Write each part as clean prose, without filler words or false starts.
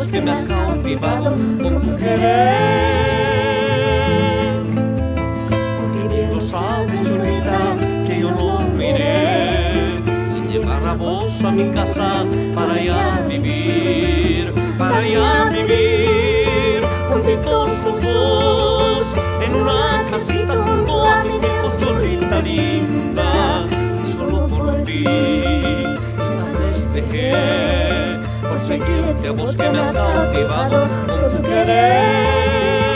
es que me has cautivado con tu querer. Porque bien lo sabes, Cholita, que yo no me iré sin llevar a vos a mi casa para allá vivir, para allá vivir, juntitos los dos, en una casita junto a mi viejo, Cholita linda. Y solo por ti esta vez dejé, por seguirte a vos que me has cautivado con tu querer.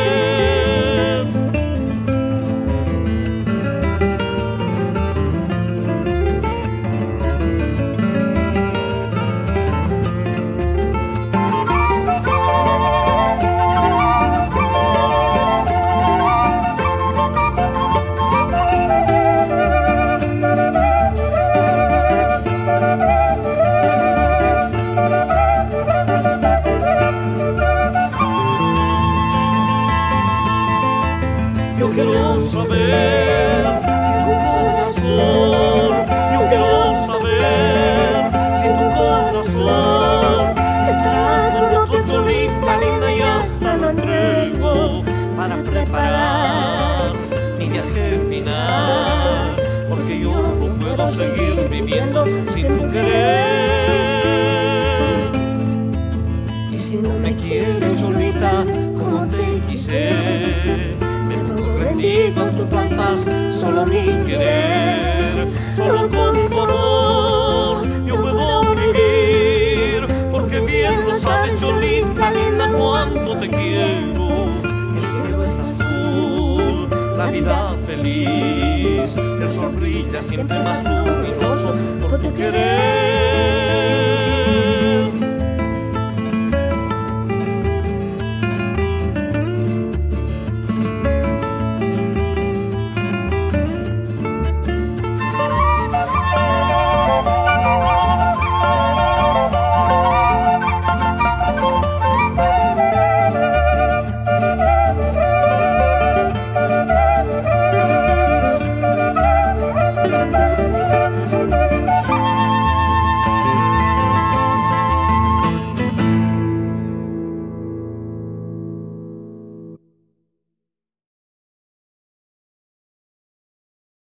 Yo quiero saber si tu corazón, yo quiero saber si tu corazón está con otro, Cholita linda, y hasta lo entrego para preparar mi viaje final, porque yo no puedo seguir viviendo sin tu querer. Y si no me quieres, Cholita, como te quise, rendido en tus plantas, solo mi querer, solo con tu amor yo puedo vivir, porque bien lo sabes, Cholita linda, cuánto te quiero. El cielo es azul, la vida feliz, el sol brilla siempre más luminoso por tu querer.